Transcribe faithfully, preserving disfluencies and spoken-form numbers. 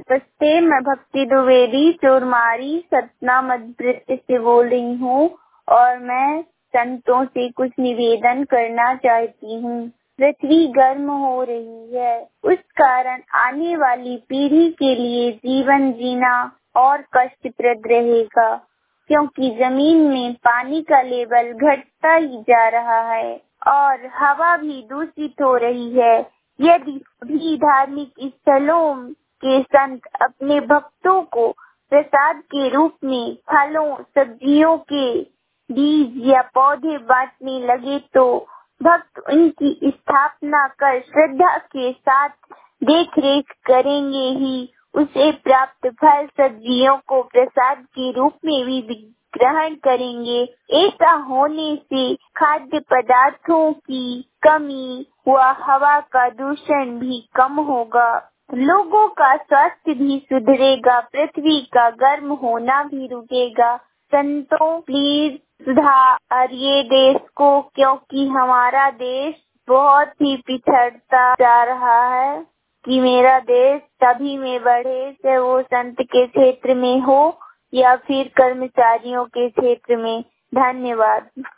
नमस्ते, मैं भक्ति द्विवेदी चोरमारी सतना मध्य प्रदेश से बोल रही हूँ और मैं संतों से कुछ निवेदन करना चाहती हूँ। पृथ्वी गर्म हो रही है, उस कारण आने वाली पीढ़ी के लिए जीवन जीना और कष्टप्रद रहेगा, क्योंकि जमीन में पानी का लेवल घटता ही जा रहा है और हवा भी दूषित हो रही है। यदि सभी धार्मिक स्थलों के संत अपने भक्तों को प्रसाद के रूप में फलों, सब्जियों के बीज या पौधे बांटने लगे तो भक्त उनकी स्थापना कर श्रद्धा के साथ देख रेख करेंगे ही उसे प्राप्त फल सब्जियों को प्रसाद के रूप में भी ग्रहण करेंगे। ऐसा होने से खाद्य पदार्थों की कमी व हवा का दूषण भी कम होगा, लोगों का स्वास्थ्य भी सुधरेगा, पृथ्वी का गर्म होना भी रुकेगा। संतों प्लीज सुधारिए देश को, क्योंकि हमारा देश बहुत ही पिछड़ता जा रहा है कि मेरा देश सभी में बढ़े, चाहे वो संत के क्षेत्र में हो या फिर कर्मचारियों के क्षेत्र में। धन्यवाद।